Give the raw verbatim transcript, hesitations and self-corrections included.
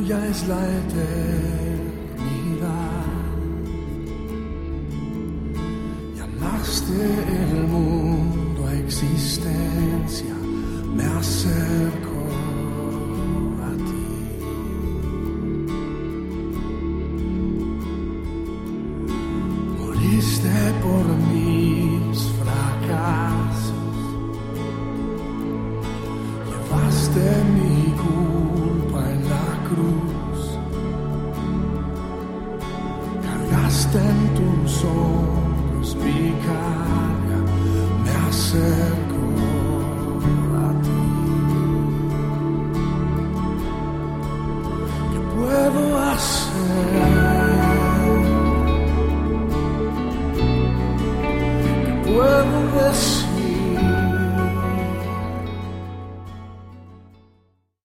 tuya es la eternidad. Llamaste el mundo a existencia, me acerco a ti. Moriste por mis fracasos, llevaste mi culpa en la cruz, cargaste en tus hombros mi carga, me acerco a ti. ¿Qué puedo hacer? ¿Qué puedo decir?